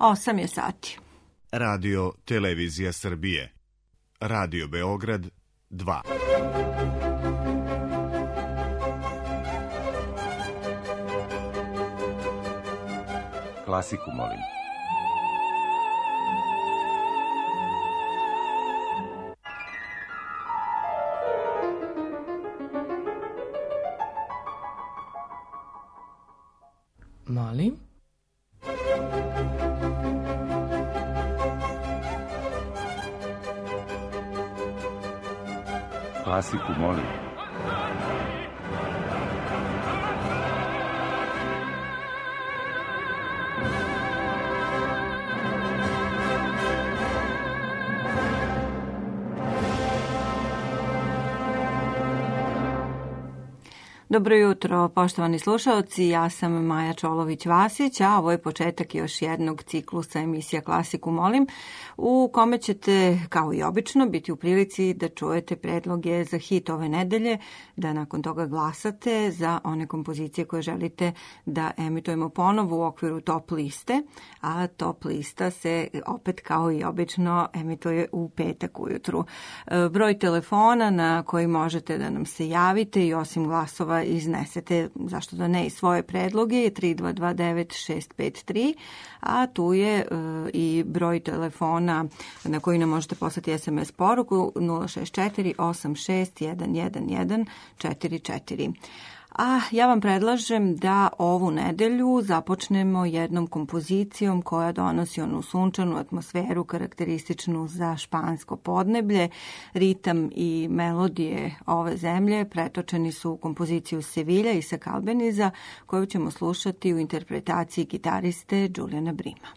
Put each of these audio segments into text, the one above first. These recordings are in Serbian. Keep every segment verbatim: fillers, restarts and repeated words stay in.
osam je sati. Radio Televizija Srbije. Radio Beograd dva. Klasiku molim. Molim? Klasiku molim. Dobro jutro, poštovani slušaoci, ja sam Maja Čolović-Vasić, a ovo je početak još jednog ciklusa emisija Klasiku molim, u kome ćete, kao i obično, biti u prilici da čujete predloge za hit ove nedelje, da nakon toga glasate za one kompozicije koje želite da emitujemo ponovo u okviru top liste, a top lista se opet kao i obično emituje u petak ujutru. Broj telefona na koji možete da nam se javite i osim glasova iznesete, zašto da ne, i svoje predloge je tri dva dva devet šest pet tri, a tu je e, i broj telefona na koji nam možete poslati es em es poruku nula šest četiri osam šest jedan jedan jedan četiri četiri. A ja vam predlažem da ovu nedelju započnemo jednom kompozicijom koja donosi onu sunčanu atmosferu karakterističnu za špansko podneblje. Ritam i melodije ove zemlje pretočeni su u kompoziciju Sevilja i Isaac Albeniza, koju ćemo slušati u interpretaciji gitariste Juliana Brima.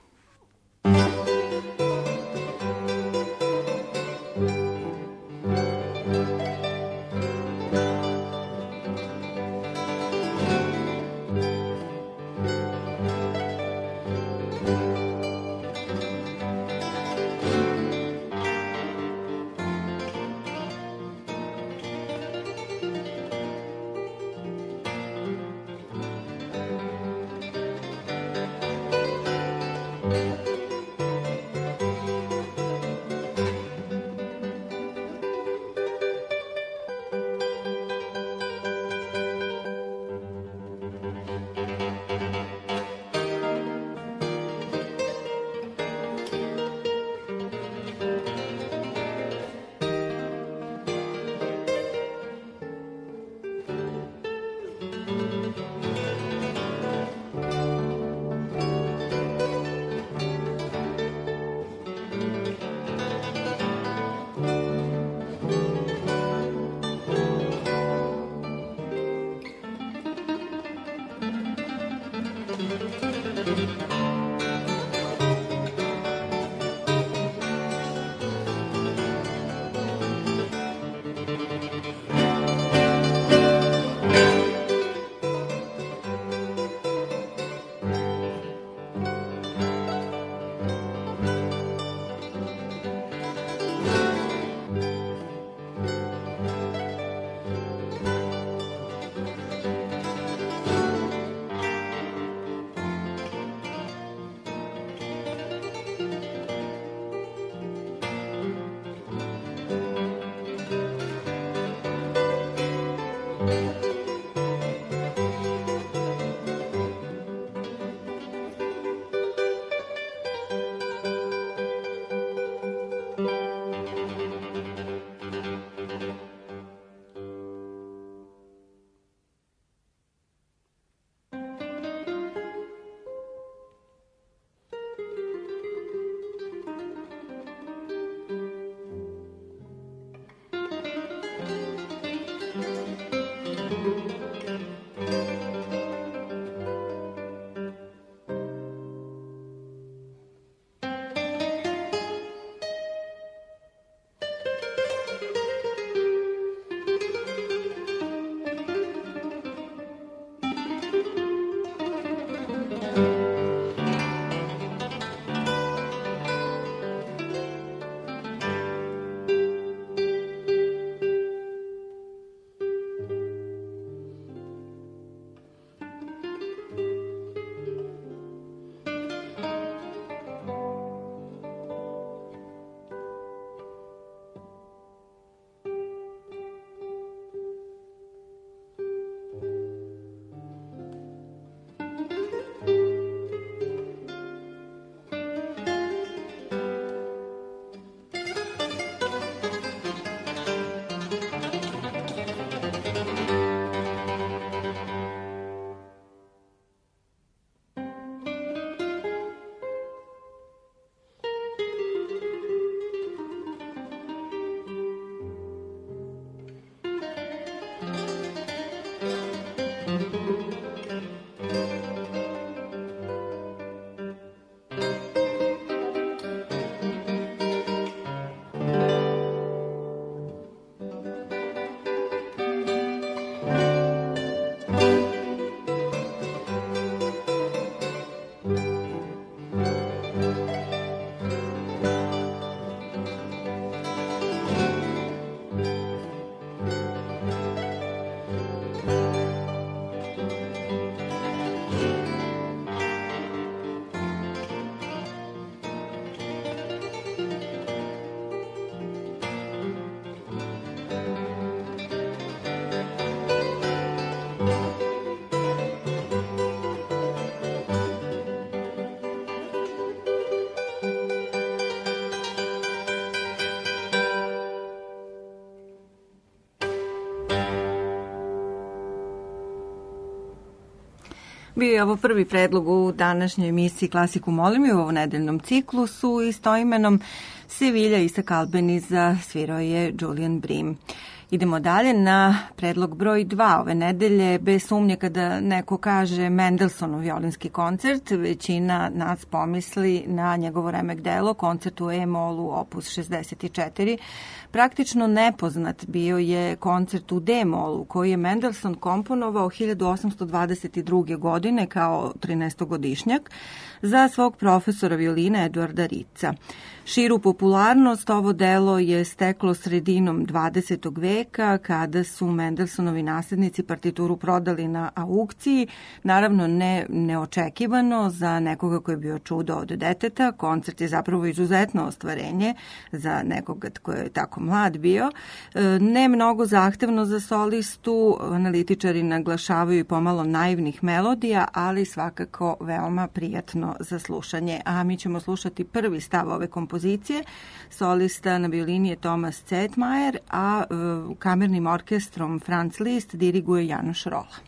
Bio je ovo prvi predlog u današnjoj emisiji Klasiku molim i u ovom nedeljnom ciklusu istoimenom Sevilja Isaac Albeniza svirao je Julian Bream. Idemo dalje na predlog broj dva ove nedelje. Bez sumnje kada neko kaže Mendelssohnov violinski koncert, većina nas pomisli na njegovo remek delo, koncert u E-molu opus šezdeset četiri. Praktično nepoznat bio je koncert u D-molu koji je Mendelssohn komponovao hiljadu osamsto dvadeset druge. godine kao trinaestogodišnjak za svog profesora violina Eduarda Ritza. Širu popularnost ovo delo je steklo sredinom dvadesetog veka kada su Mendelssohnovi naslednici partituru prodali na aukciji, naravno ne neočekivano za nekoga koji je bio čudo od deteta. Koncert je zapravo izuzetno ostvarenje za nekoga ko je tako mlad bio. Ne mnogo zahtevno za solistu, analitičari naglašavaju i pomalo naivnih melodija, ali svakako veoma prijatno za slušanje. A mi ćemo slušati prvi stav ove kompozicije. Solista na violini je Thomas Zetmajer, a kamernim orkestrom Franz Liszt diriguje Janusz Rolla.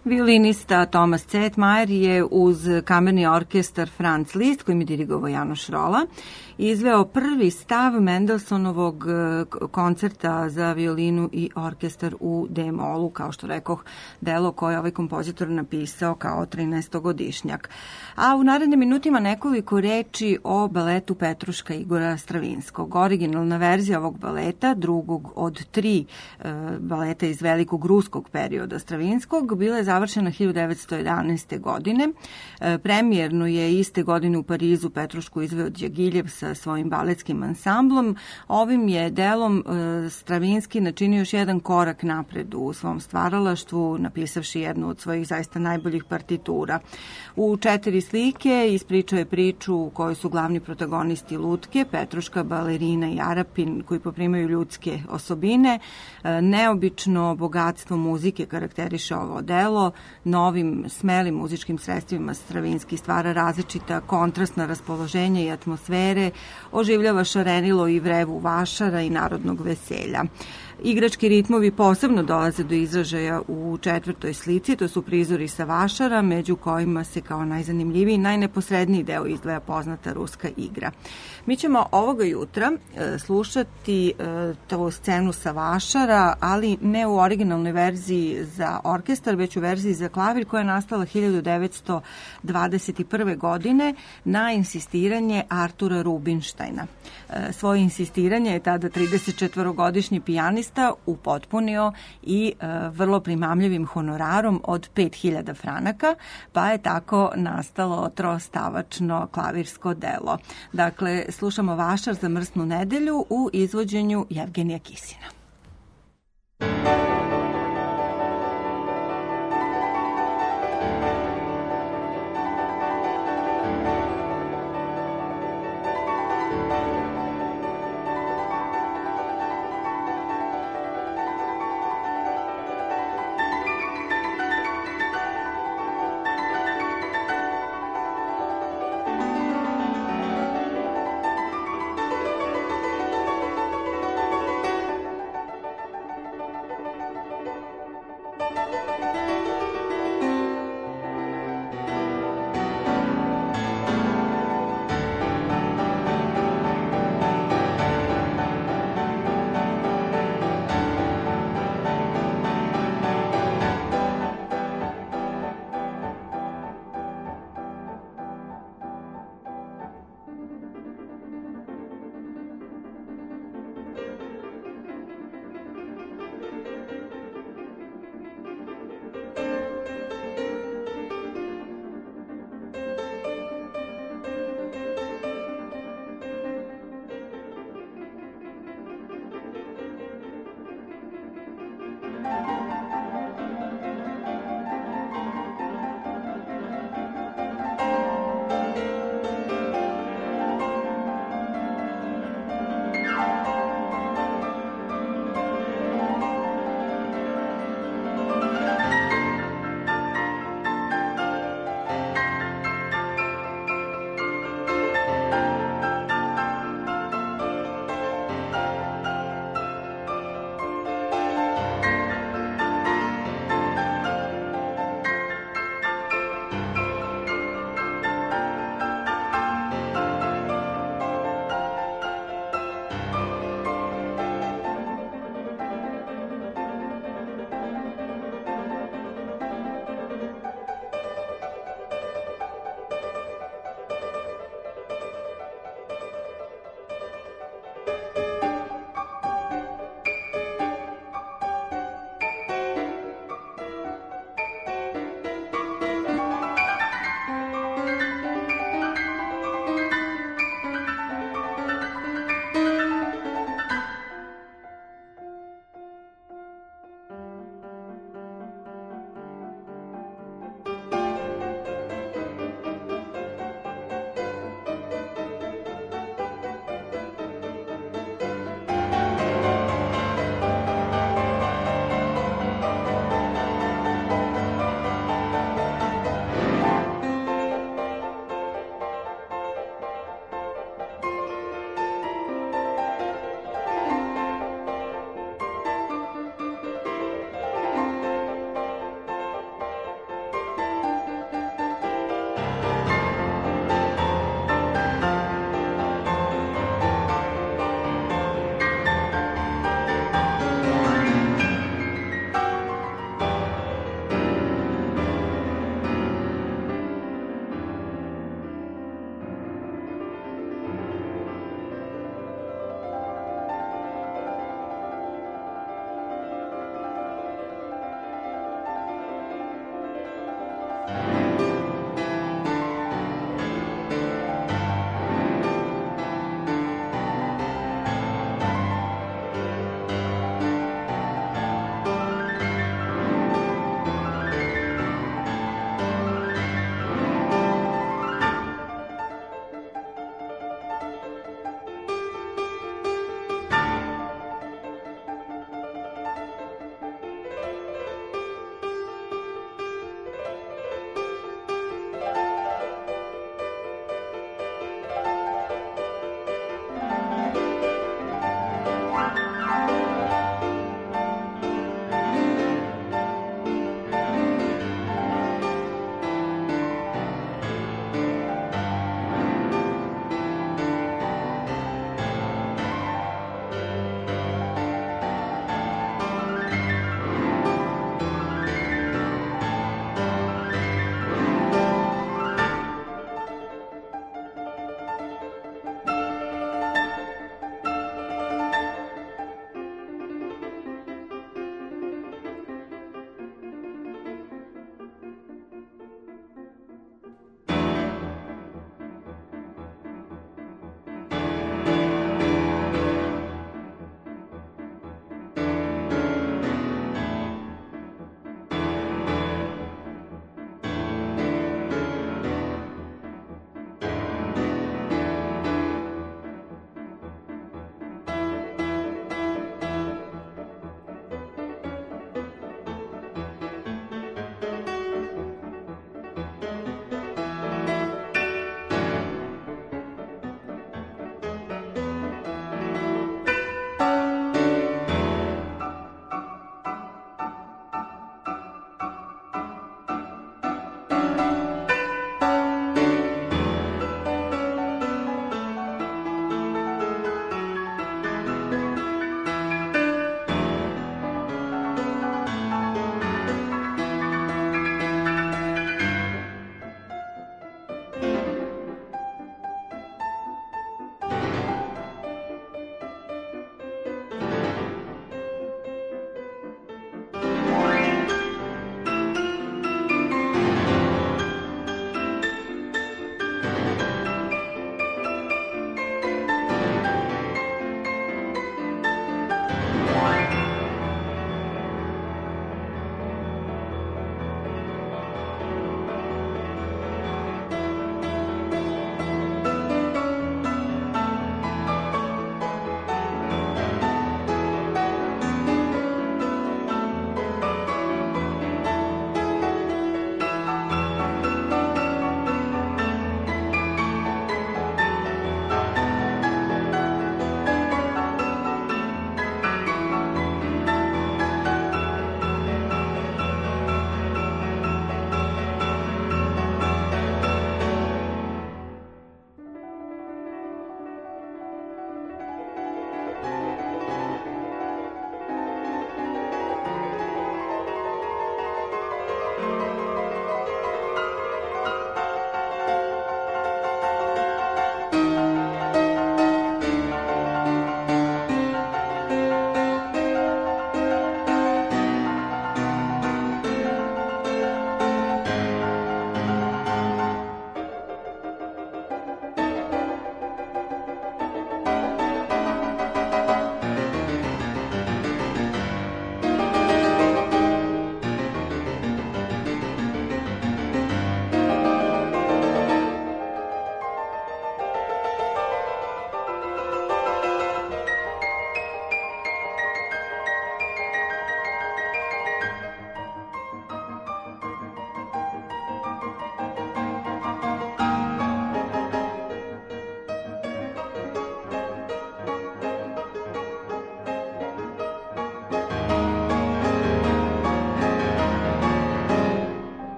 Violinista Thomas Zetmajer je uz kamerni orkestar Franz Liszt, kojim je dirigovao Janoš Rola, izveo prvi stav Mendelsonovog koncerta za violinu i orkestar u D-molu, kao što rekoh, delo koje je ovaj kompozitor napisao kao trinaestogodišnjak. A u narednim minutima nekoliko reči o baletu Petruška Igora Stravinskog. Originalna verzija ovog baleta, drugog od tri e, baleta iz velikog ruskog perioda Stravinskog, bila je završena hiljadu devetsto jedanaeste. godine. E, premijerno je iste godine u Parizu Petrušku izveo Đagiljev sa svojim baletskim ansamblom. Ovim je delom e, Stravinski načinio još jedan korak napred u svom stvaralaštvu, napisavši jednu od svojih zaista najboljih partitura. U četiri slike ispričao je priču u kojoj su glavni protagonisti lutke, Petruška, balerina i Arapin, koji poprimaju ljudske osobine. E, neobično bogatstvo muzike karakteriše ovo delo. Novim, smelim muzičkim sredstvima Stravinski stvara različita kontrastna raspoloženja i atmosfere, oživljava šarenilo i vrevu vašara i narodnog veselja. Igrački ritmovi posebno dolaze do izražaja u četvrtoj slici, to su prizori sa vašara, među kojima se kao najzanimljiviji i najneposredniji deo izdvaja poznata ruska igra. Mi ćemo ovoga jutra e, slušati e, tu scenu sa vašara, ali ne u originalnoj verziji za orkestar, već u verziji za klavir koja je nastala hiljadu devetsto dvadeset prve. godine na insistiranje Artura Rubinštajna. E, svoje insistiranje je tada tridesetčetvorogodišnji pijanista upotpunio i e, vrlo primamljivim honorarom od pet hiljada franaka, pa je tako nastalo trostavačno klavirsko delo. Dakle, slušamo Vašar za mrsnu nedelju u izvođenju Jevgenija Kisina.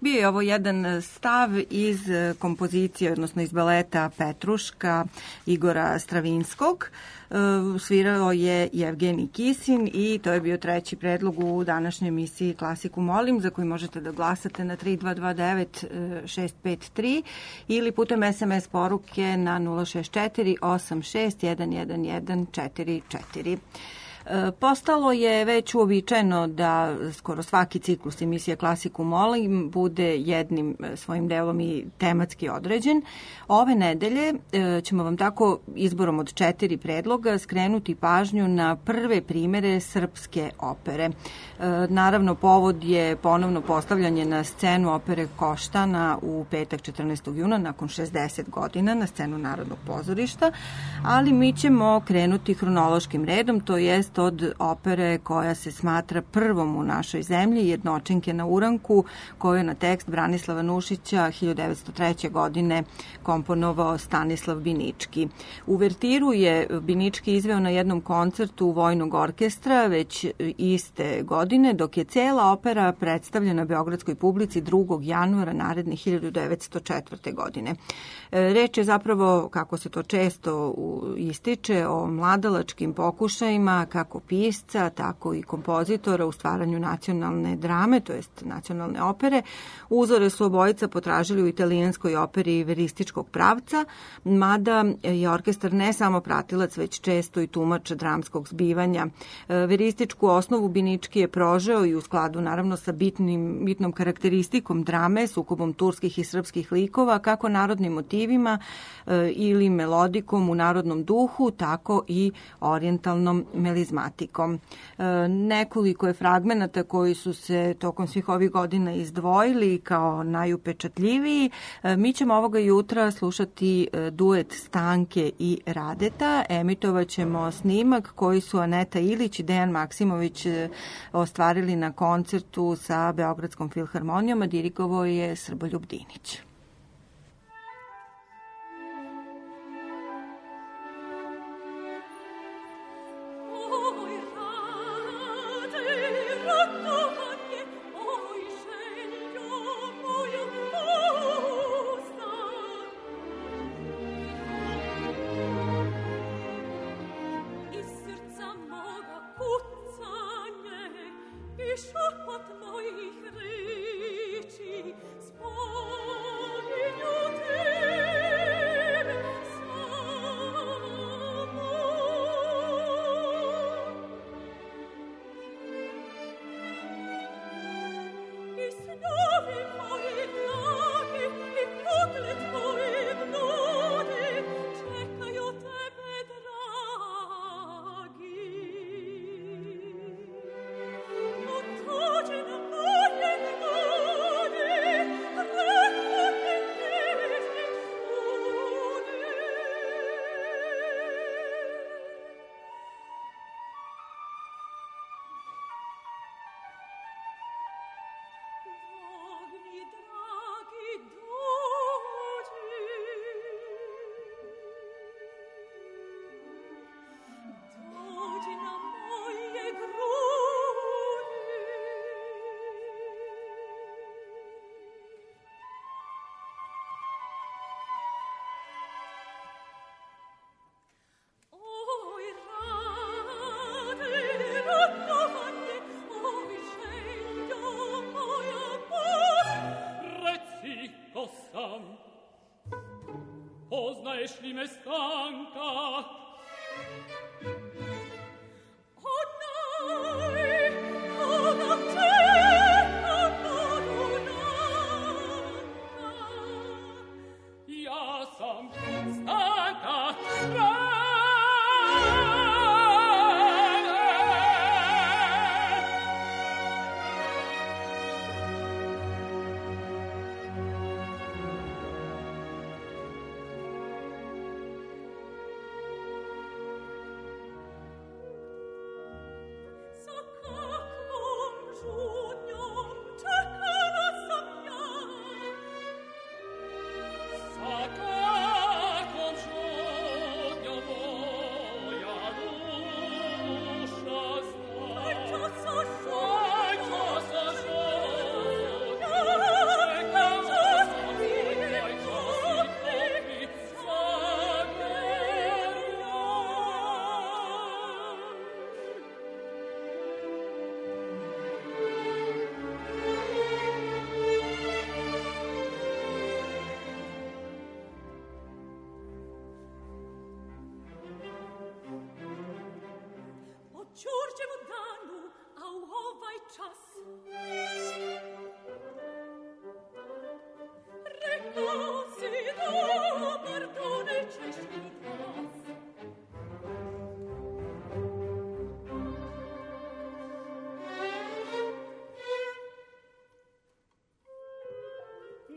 Bio je ovo jedan stav iz kompozicije, odnosno iz baleta Petruška Igora Stravinskog. Svirao je Jevgenij Kisin i to je bio treći predlog u današnjoj emisiji Klasiku molim, za koji možete da glasate na tri dva dva devet šest pet tri ili putem es em es poruke na nula šest četiri osam šest jedan jedan jedan četiri četiri. Postalo je već uobičajeno da skoro svaki ciklus emisije Klasiku molim bude jednim svojim delom i tematski određen. Ove nedelje ćemo vam tako izborom od četiri predloga skrenuti pažnju na prve primere srpske opere. Naravno, povod je ponovno postavljanje na scenu opere Koštana u petak četrnaestog juna nakon šezdeset godina na scenu Narodnog pozorišta, ali mi ćemo krenuti hronološkim redom, to jest od opere koja se smatra prvom u našoj zemlji, Jednočenke na uranku, koju je na tekst Branislava Nušića hiljadu devetsto treće. godine komponovao Stanislav Binički. Uvertiru je Binički izveo na jednom koncertu Vojnog orkestra već iste godine, dok je cela opera predstavljena beogradskoj publici drugog januara naredne hiljadu devetsto četvrte. godine. Reč je zapravo, kako se to često ističe, o mladalačkim pokušajima kako pisca, tako i kompozitora u stvaranju nacionalne drame, to jest nacionalne opere. Uzore su obojica potražili u italijanskoj operi verističkog pravca, mada je orkestar ne samo pratilac, već često i tumač dramskog zbivanja. Verističku osnovu Binički je prožeo i u skladu naravno sa bitnim, bitnom karakteristikom drame, sukobom turskih i srpskih likova, kako narodnim motivima ili melodikom u narodnom duhu, tako i orijentalnom melizmatikom. Nekoliko je fragmenata koji su se tokom svih ovih godina izdvojili kao najupečatljiviji. Mi ćemo ovoga jutra slušati duet Stanke i Radeta. Emitovat ćemo snimak koji su Aneta Ilić i Dejan Maksimović ostvarili na koncertu sa Beogradskom filharmonijom, a dirigovao je Srboljub Dinić. Шепот моих речей, poznaješ li me Stanka? Onaj koga čeka Korunanka. Ja sam Stanka,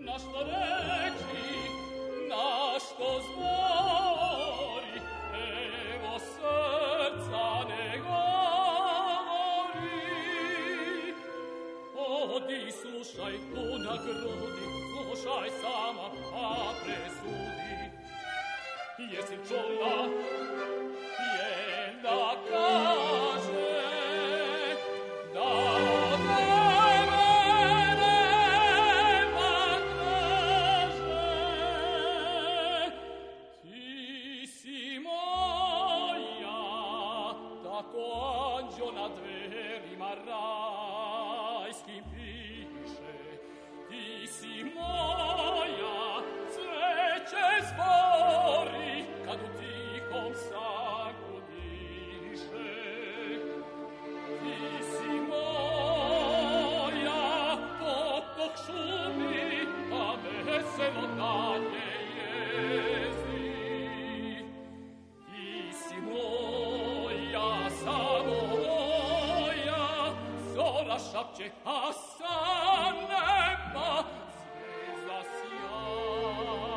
na što reći, na što zbori, evo srca ne govori. Odi, slušaj tu na grudi, slušaj sama, a presudi. Jesi čula, jedna kaže, da od tebe nema traže. Ti si moja, tako anđeo na dverima rajskim piše. Ti si moja, cveće zbori, kad u tihom sanku diše. Ti si moja, potok šumi, a veselo dalje jezi. Ti si moja, samo moja, zora šapće, a sa neba zvezda sjaji.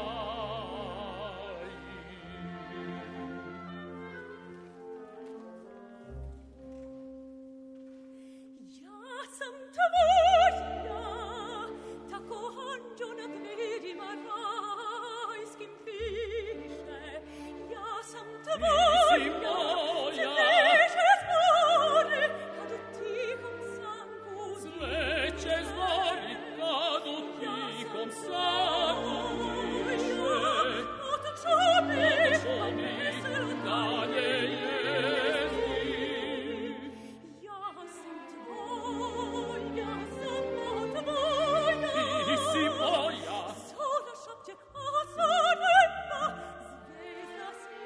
Ja sam tvoja, tako anđeo na dverima rajskim piše. Ja sam tvoja, Ti si moja, cveće zbori, kad u tihom sanku cveće zbori, kad u tihom sanku diše. potok šumi, Šumi, dalje jezi. ja sam tvoja, samo tvoja. Ti si moja, Zora šapće, a sa neba zvezda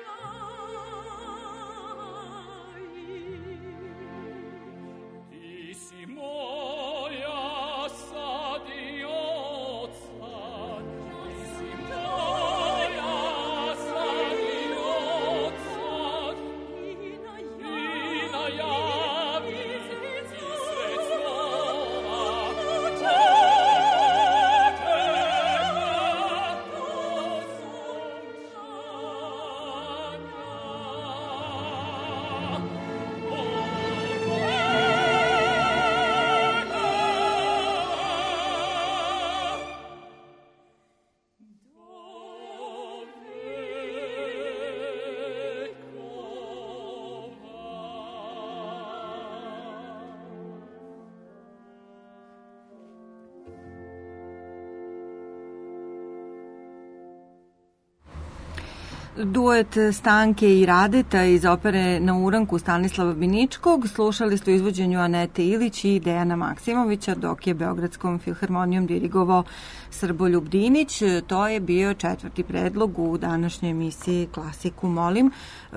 sjaji. ti si moja, sad i od sad. Ti si moja, sad i od sad. I na I najavi ti sve slova. Duet Stanke i Radeta iz opere Na uranku Stanislava Biničkog slušali ste u izvođenju Anete Ilić i Dejana Maksimovića, dok je Beogradskom filharmonijom dirigovao Srboljub Dinić. To je bio četvrti predlog u današnjoj emisiji Klasiku molim,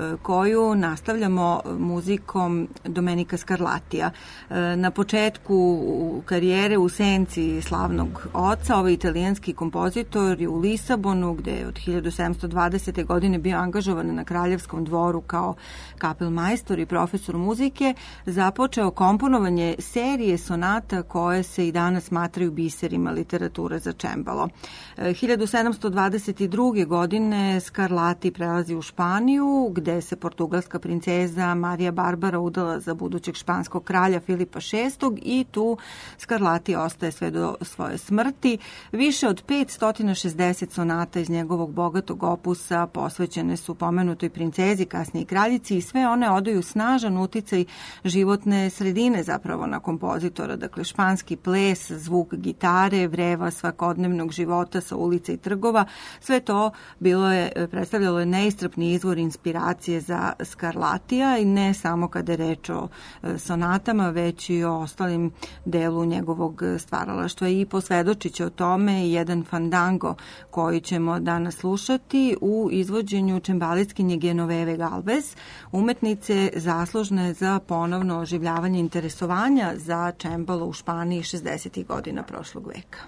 koju nastavljamo muzikom Domenika Scarlatija. Na početku karijere u senci slavnog oca, ovaj italijanski kompozitor je u Lisabonu, gde je od hiljadu sedamsto dvadesete. godine bio angažovan na Kraljevskom dvoru kao kapelmajstor i profesor muzike, započeo komponovanje serije sonata koje se i danas smatraju biserima literature za čembalo. hiljadu sedamsto dvadeset druge. godine Scarlatti prelazi u Španiju, gde se portugalska princeza Marija Barbara udala za budućeg španskog kralja Filipa šestog. i tu Scarlatti ostaje sve do svoje smrti. Više od petsto šezdeset sonata iz njegovog bogatog opusa posvećene su pomenutoj princezi, kasnije kraljici, i sve one odaju snažan uticaj životne sredine zapravo na kompozitora. Dakle, španski ples, zvuk gitare, vreva svakodnevnog života sa ulica i trgova, sve to bilo je, predstavljalo je neiscrpni izvor inspiracije za Scarlattija, i ne samo kada je reč o sonatama, već i o ostalim delu njegovog stvaralaštva. I posvedočit će o tome jedan fandango koji ćemo danas slušati u izvođenju čembalitkinje Genoveve Galvez, umetnice zaslužne za ponovno oživljavanje interesovanja za čembalo u Španiji šezdesetih godina prošlog veka.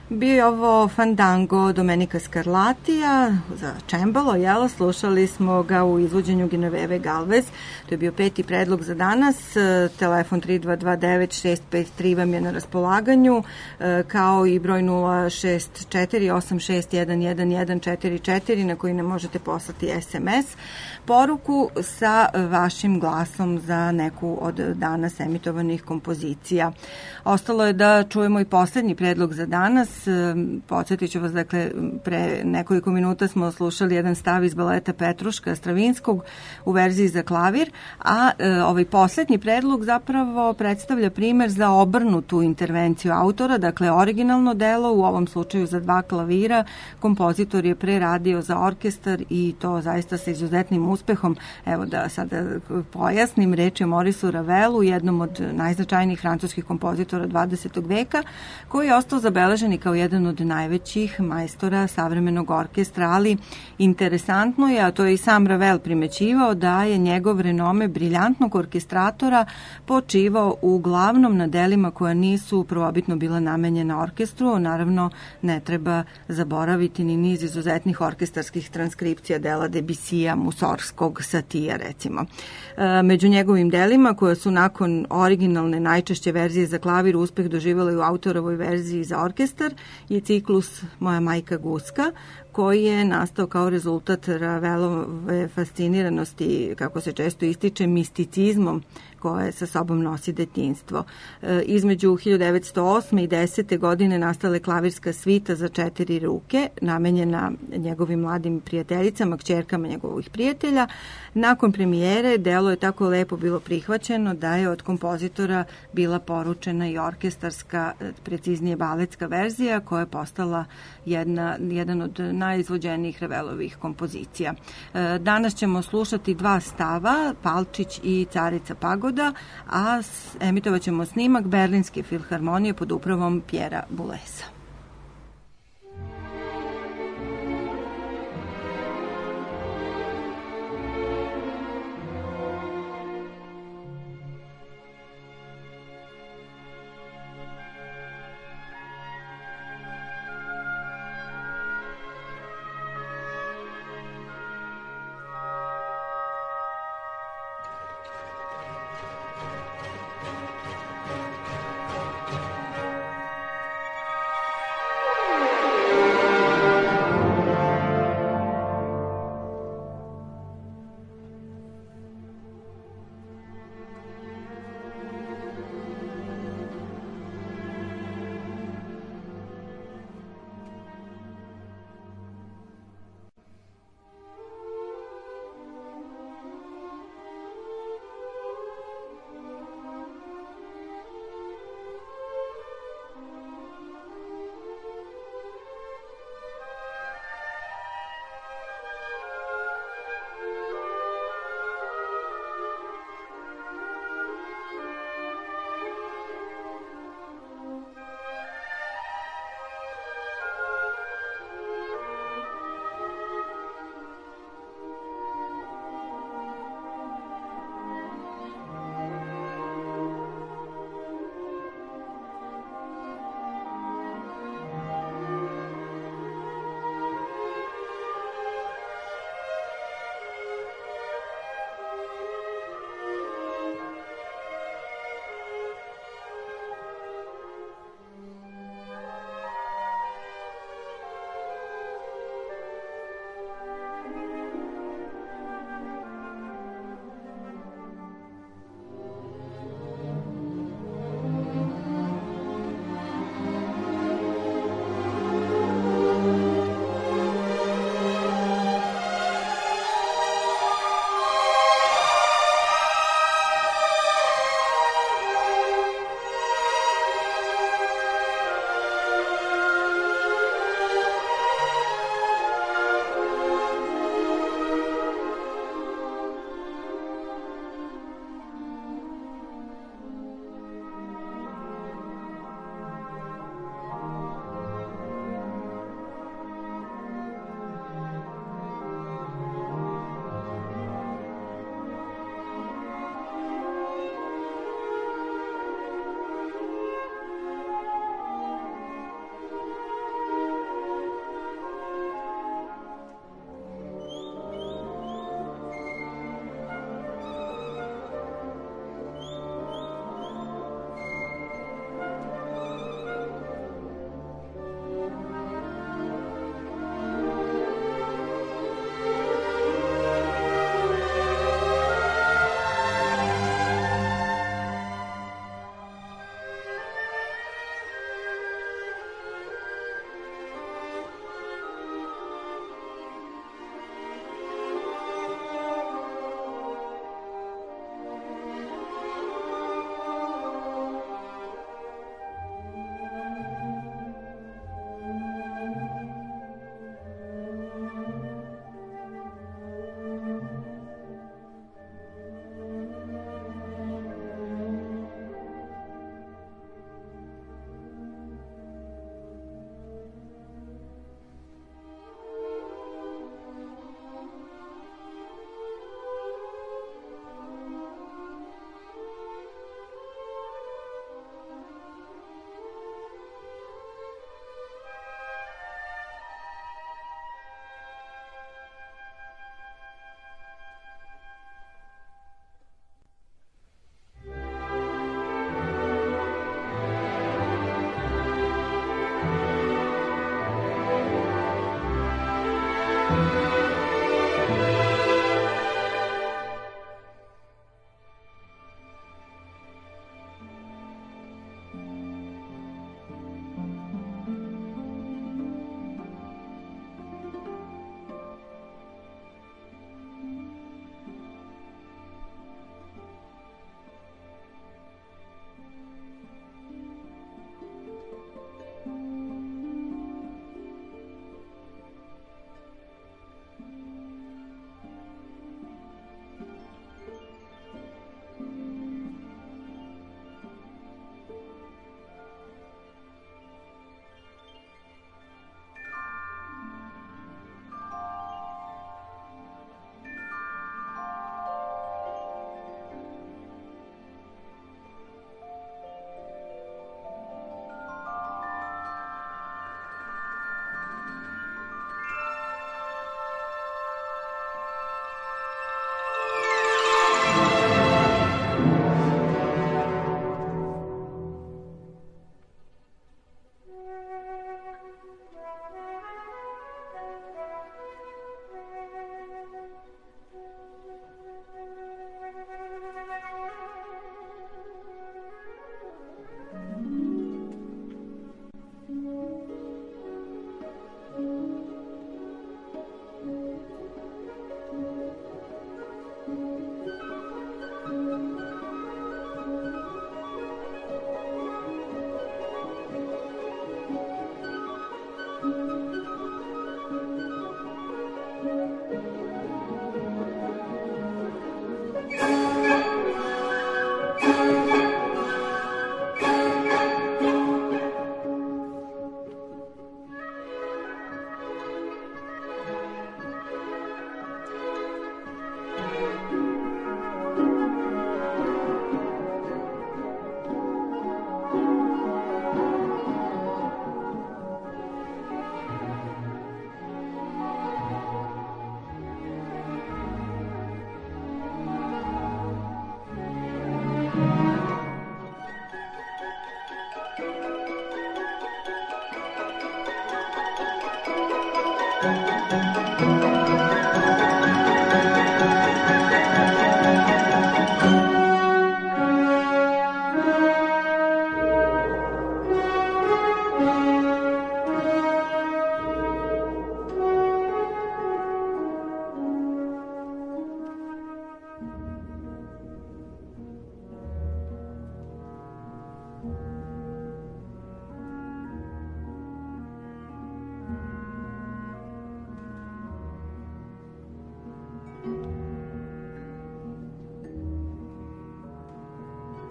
Bio je ovo Fandango Domenica Scarlatija za čembalo, jel? Slušali smo ga u izvođenju Genoveve Galvez. To je bio peti predlog za danas. Telefon tri dva dva devet šest pet tri vam je na raspolaganju, kao i broj nula šest četiri osam šest jedan jedan jedan četiri četiri na koji ne možete poslati es em es poruku sa vašim glasom za neku od danas emitovanih kompozicija. Ostalo je da čujemo i poslednji predlog za danas. Podsjetit ću vas, dakle, pre nekoliko minuta smo slušali jedan stav iz baleta Petruška Stravinskog u verziji za klavir, a e, ovaj poslednji predlog zapravo predstavlja primer za obrnutu intervenciju autora, dakle originalno delo, u ovom slučaju za dva klavira, kompozitor je preradio za orkestar i to zaista sa izuzetnim uspehom. Evo da sada pojasnim, reč je Maurisu Ravelu, jednom od najznačajnijih francuskih kompozitora dvadesetog veka, koji je ostao zabeležen i kao jedan od najvećih majstora savremenog orkestra, ali interesantno je, a to je i sam Ravel primećivao, da je njegov renome briljantnog orkestratora počivao uglavnom na delima koja nisu prvobitno bila namenjena orkestru. Naravno, ne treba zaboraviti ni niz izuzetnih orkestarskih transkripcija dela Debussyja, Musorgskog, Satija, recimo. Među njegovim delima, koja su nakon originalne najčešće verzije za klavir uspeh doživjela u autorovoj verziji za orkestar, je ciklus Moja majka Guska, koji je nastao kao rezultat Ravelove fasciniranosti, kako se često ističe, misticizmom koje sa sobom nosi detinjstvo. E, između hiljadu devetsto osme i desete godine nastala je klavirska svita za četiri ruke, namenjena njegovim mladim prijateljicama, kćerkama njegovih prijatelja. Nakon premijere delo je tako lepo bilo prihvaćeno da je od kompozitora bila poručena i orkestarska, preciznije baletska verzija, koja je postala jedna, jedan od najizvođenijih Ravelovih kompozicija. E, danas ćemo slušati dva stava, Palčić i Carica Pagoda, a emitovat ćemo snimak Berlinske filharmonije pod upravom Pjera Bouleza.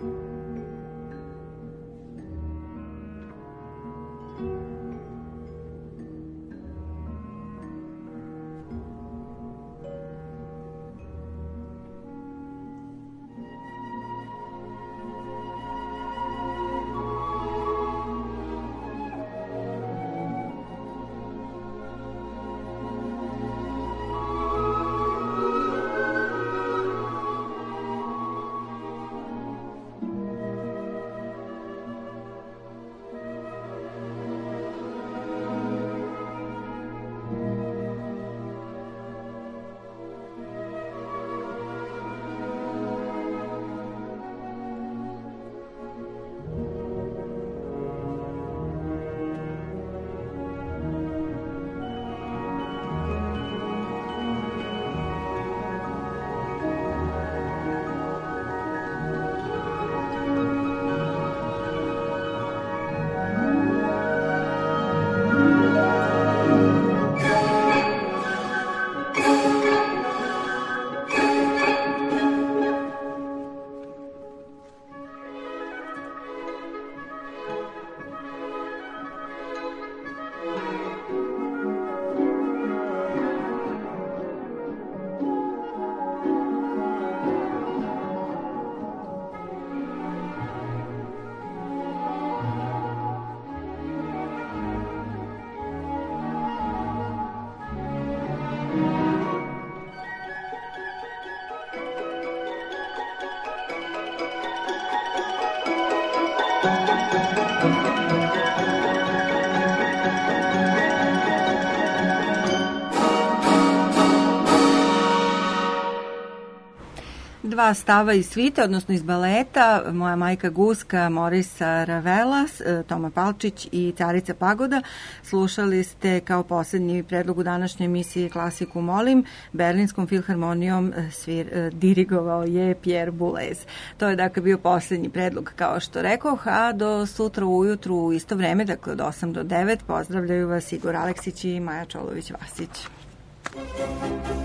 Dva stava iz svite, odnosno iz baleta, Moja majka Guska, Morisa Ravela, Toma Palčić i Carica Pagoda. Slušali ste kao posljednji predlog u današnjoj emisiji Klasiku molim. Berlinskom filharmonijom svir, dirigovao je Pierre Boulez. To je dakle bio posljednji predlog, kao što rekoh, a do sutra ujutru u isto vreme, dakle od osam do devet, pozdravljaju vas Igor Aleksić i Maja Čolović-Vasić.